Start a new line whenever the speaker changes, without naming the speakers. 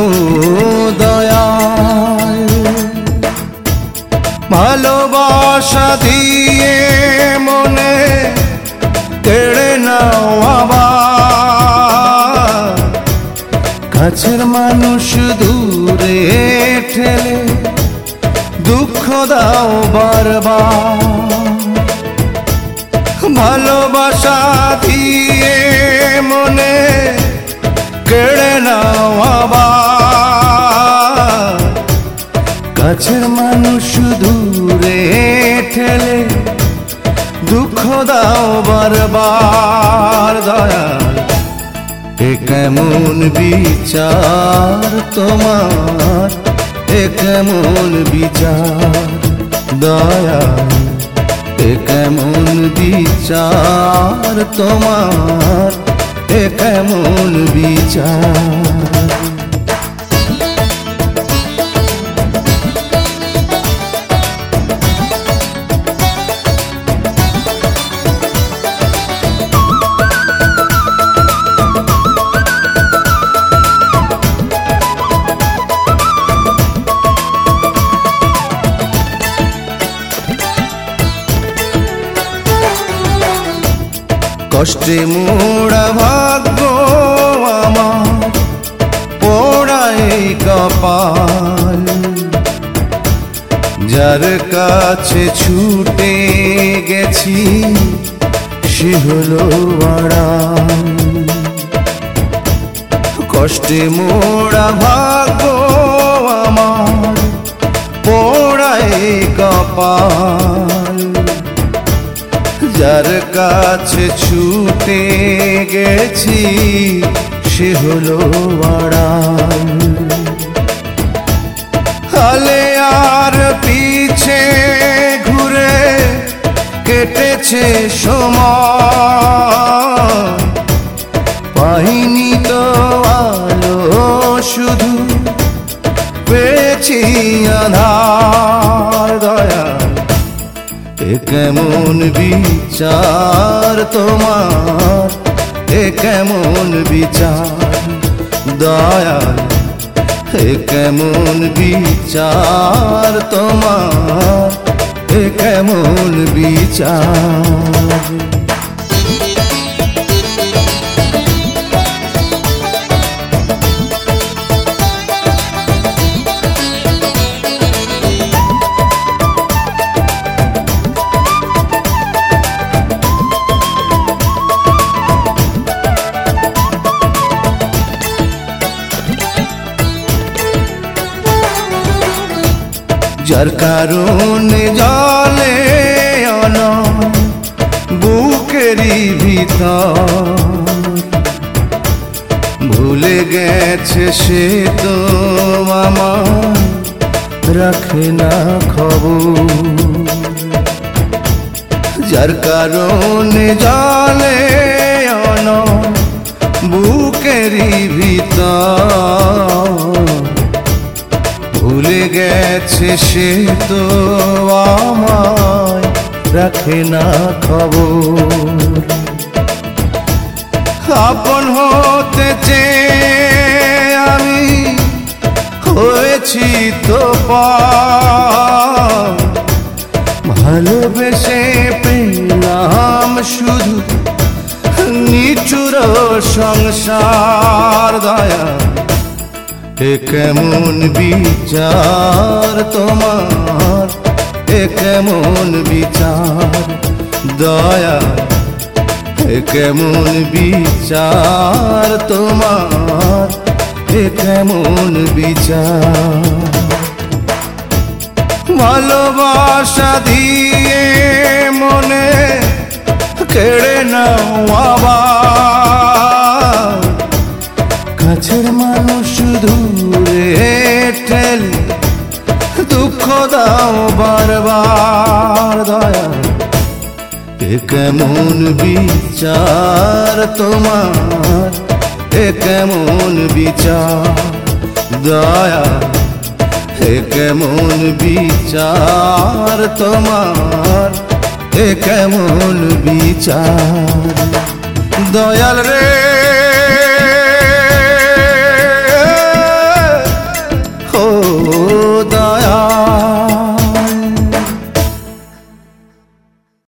দয়াল। ভালোবাসা দিয়ে মনে কেড়ে নাও আবার, কাছের মানুষ দূরে ঠেলে দুঃখ দাও বারবার। ভালোবাসা দিয়ে মনে কেড়ে নাও আবার, কাছের মানুষ দূরে ঠেলে দুঃখ দাও বারবার। দয়াল এ কেমন বিচার তোমার, এ কেমন বিচার দয়াল, এ কেমন বিচার তোমার, এ কেমন বিচার। কষ্টে মোড়া ভাগ্য আমার, পোড়াই কপাল, যার কাছে ছুটে গেছি সে হলো আড়াল। কষ্টে মোড়া ভাগ্য আমার, পোড়াই কপাল, যার কাছে ছুটে গেছি সে হলো আড়াল। হালে আর পিছে ঘুরে কেটেছে সময়, পাইনি তো আলো শুধু পেয়েছি আধার। দয়াল এ কেমন বিচার তোমার, এ কেমন বিচার দয়াল, এ কেমন বিচার তোমার, এ কেমন বিচার। যার কারণে জলে অনল বুকেরই ভিতর, ভুলে গেছে সে তো আমার রাখে না খবর। যার কারণে জলে অনল বুকেরই ভিতর, ভুলে গেছে সে তো আমায় রাখে না খবর। আপন হতে চেয়ে আমি হয়েছি তো পর, ভালোবেসে পেলাম শুধু নিঠুর সংসার। দয়াল এ কেমন বিচার তোমার, এ কেমন বিচার দয়াল, এ কেমন বিচার তোমার, এ কেমন বিচার। ভালোবাসা দিয়ে মনে কেড়ে নাও আবার, কাছের মানুষ দূরে ঠেলে দুঃখ দাও বারবার। দয়াল এ কেমন বিচার তোমার, এ কেমন বিচার দয়াল, এ কেমন বিচার তোমার, এ কেমন বিচার দয়াল রে।